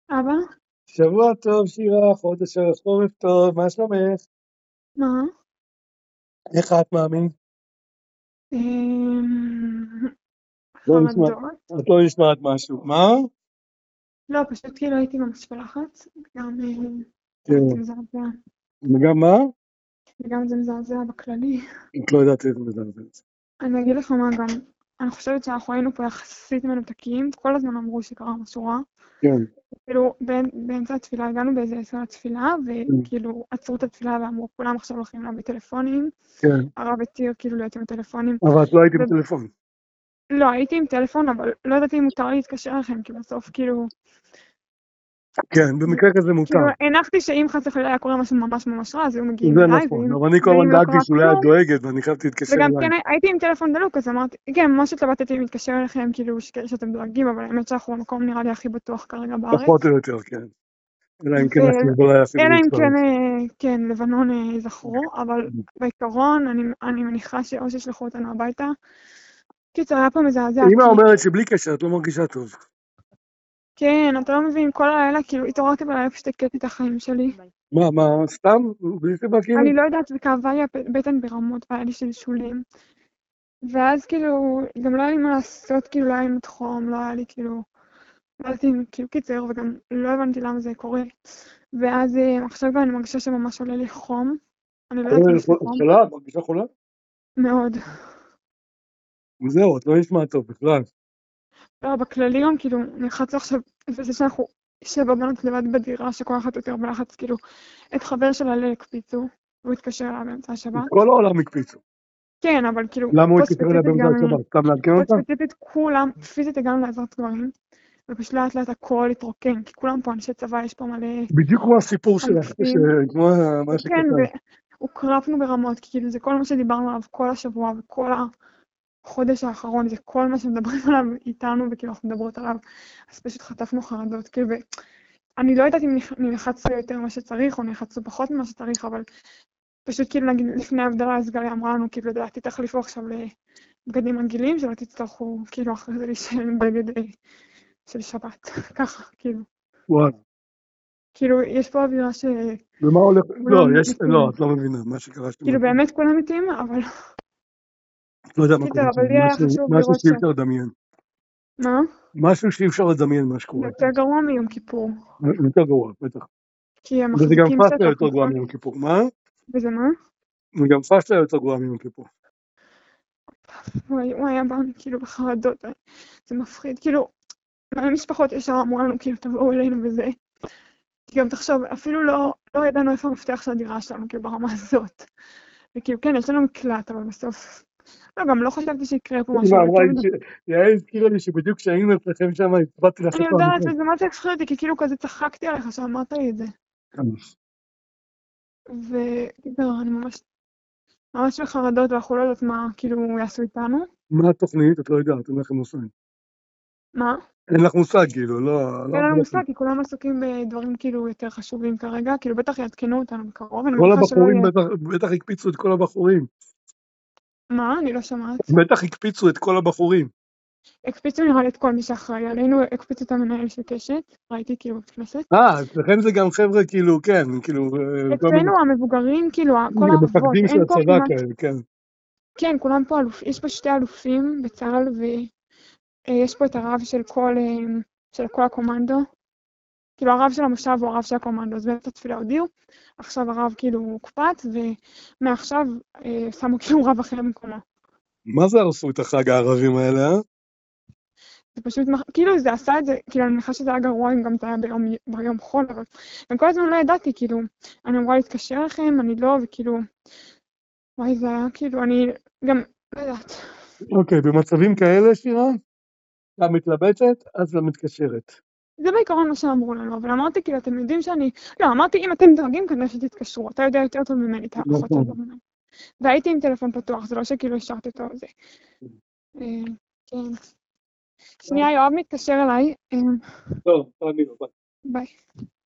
אבא? שבוע טוב, שירה, חודש חורף טוב, מה שלומך? מה? איך את מאמין? אמ, לא נשמע, חרדות. את לא נשמעת משהו. מה? לא, פשוט כאילו הייתי ממש בלחץ. גם כן. זה מזעזע. וגם מה? וגם זה מזעזע בכללי. את לא יודעת איזה מזעזע. אני אגיד לך מה גם. אני חושבת שאנחנו היינו פה יחסית מנותקים. כל הזמן אמרו שקרה משהו רע. כן, כאילו, באמצע התפילה, הגענו באיזה 10 לתפילה, כן, וכאילו עצרו את התפילה ואמרו, כולם עכשיו הולכים להביא טלפונים. כן. הרב התיר כאילו להיות עם הטלפונים. אבל את לא היית עם טלפון. לא, הייתי עם טלפון, אבל לא ידעתי אם מותר להתקשר לכם, כי בסוף כאילו... כן, במקרה כזה מותר. כאילו, הנחתי שאם חס וחלילה היה קורה משהו ממש ממש רע, אז היו מגיעים זה אליי, נכון, אבל אני כל הזמן ואם לא דאגתי קרה שאולי את כלום, דואגת, ואני חייבתי להתקשר וגם אליי. כן הייתי עם טלפון דלוק, אז אמרתי, כן, ממש התלבטתי אם להתקשר אליכם, כאילו, שאתם דואגים, אבל האמת שאנחנו במקום נראה לי הכי בטוח כרגע פחות בארץ. או יותר, כן. אלא אם כן החיזבאללה יפעילו אלא אם מתקרב. כן, כן, לבנון זכרו, אבל בעיקרון אני מניחה שאו שישלחו אותנו הביתה. קיצר, היה פה מזעזע, אמא כי אומרת שבלי קשר את לא מרגישה טוב. כן, אתה לא מבין, כל הלילה, כאילו, התעוררתי בלילה, פשוט הקטתי את החיים שלי. מה, סתם? בלי סיבה כאילו? אני לא יודעת, וכאבה לי הבטן ברמות, והיה לי שלשולים. ואז כאילו, גם לא היה לי מה לעשות, כאילו לא היה לי מתחום, לא היה לי כאילו, לא ידעתי כאילו קיצר, וגם לא הבנתי למה זה קורה. ואז עכשיו גם אני מרגישה שממש עולה לי חום. אני לא יודעת אם יש לי חום. חולה? את מרגישה חולה? מאוד. וזהו, את לא נשמעת טוב בכלל. לא, בכללי גם כאילו, נלחץ עכשיו, וזה שאנחנו 7 בנות לבד בדירה, שכל אחת יותר בלחץ, כאילו, את חבר שלה הקפיצו, והוא התקשר אליה באמצע את השבת. כל העולם הקפיצו. כן, אבל כאילו, למה הוא פה התקשר אליה ספציפית באמצע גם, השבת? סתם לעדכן פה אותה? ספציפית כולם, פיזית הגענו לעזרת גברים. ופשוט לאט לאט הכל התרוקן, כי כולם פה אנשי צבא, יש פה מלא בדיוק כמו הסיפור שלך, אלופים. כמו מה כן, שכתב. והוקרפנו ברמות, כי כאילו זה כל מה שדיברנו עליו כל השבוע וכל החודש האחרון, זה כל מה שמדברים עליו איתנו, וכאילו אנחנו מדברות עליו, אז פשוט חטפנו חרדות, כאילו, אני לא יודעת אם נלחצנו יותר ממה שצריך, או נלחצנו פחות ממה שצריך, אבל פשוט כאילו נגיד לפני ההבדלה, אז גלי אמרה לנו, כאילו, לדעתי תחליפו עכשיו לבגדים רגילים, שלא תצטרכו, כאילו, אחרי זה להישאר בגד של שבת, ככה, כאילו. וואלה. כאילו, יש פה אווירה ומה הולך? לא, שכולם מתים. את לא מבינה מה שקרה שאתם כאילו, מתים. באמת כולם מתים, אבל... את לא יודע מה קיצר, קורה שם. אבל לי היה חשוב משהו לראות שאי אפשר לדמיין. מה? משהו שאי אפשר לדמיין מה זה שקורה שם. יותר גרוע מיום כיפור. יותר גרוע, בטח. כי הם וזה גם מחזיקים פשלה שטח, יותר גרוע נכון? מיום כיפור. מה? וזה מה? וגם פשלה יותר גרוע מיום כיפור. הוא היה בא כאילו בחרדות. זה מפחיד. כאילו, מלא משפחות ישר אמרו לנו, כאילו, תבואו אלינו וזה. כי גם תחשוב, אפילו לא ידענו איפה המפתח של הדירה שלנו, כאילו, ברמה הזאת. וכאילו, כן, יש לנו מקלט, אבל בסוף... לא, גם לא חשבתי שיקרה פה משהו, אמא אבל אמרה כאילו, לי, יעל הזכירה לי שבדיוק כשהיינו אצלכם שם, הצבעתי לך אני פעם יודעת, אחת. וזה מה זה הפחיד אותי, כי כאילו כזה צחקתי עליך שאמרת לי את זה. וכאילו, אני ממש בחרדות, ואנחנו לא יודעות מה, כאילו, יעשו איתנו. מה התוכנית? את לא יודעת, אין לכם מושג. מה? אין לך מושג, כאילו, לא אין לנו אמרו לכם. מושג, כי כולם עסוקים בדברים כאילו יותר חשובים כרגע, כאילו בטח יעדכנו אותנו בקרוב, אני כל מניחה שלא הבחורים, יהיה... בטח הקפיצו את כל הבחורים. מה? אני לא שומעת. בטח הקפיצו את כל הבחורים. הקפיצו נראה לי את כל מי שאחראי עלינו, הקפיצו את המנהל של קשת, ראיתי כאילו בכנסת. אצלכם זה גם חבר'ה, כאילו, כן, כאילו, כל מיני אצלנו המבוגרים, כאילו, כל האבות, מפקדים של אין פה הצבא כמעט... כאלה, כן. כן, כולם פה יש פה 2 אלופים בצה"ל, ויש פה את הרב של כל הקומנדו. כאילו הרב של המושב הוא הרב של הקומנדו, אז באמצע התפילה הודיעו, עכשיו הרב כאילו הוקפץ, ומעכשיו שמו כאילו רב אחר במקומו. מה זה הרסו את החג הערבים האלה, אה? זה פשוט, כאילו זה עשה את זה, כאילו אני מניחה שזה היה גרוע אם גם זה היה ביום חול, אבל גם כל הזמן לא ידעתי, כאילו, אני אמורה להתקשר לכם, אני לא, וכאילו, וואי זה היה כאילו, אני גם לא יודעת. אוקיי, במצבים כאלה, שירה, את מתלבטת, אז את מתקשרת. זה בעיקרון מה שאמרו לנו, אבל אמרתי כאילו, אתם יודעים שאני, לא, אמרתי אם אתם דואגים כנראה שתתקשרו, אתה יודע יותר טוב ממני את האחות נכון. שלו ממני. והייתי עם טלפון פתוח, זה לא שכאילו השארתי אותו זה. כן. שנייה, יואב מתקשר אליי. טוב, תעני לו, ביי. ביי.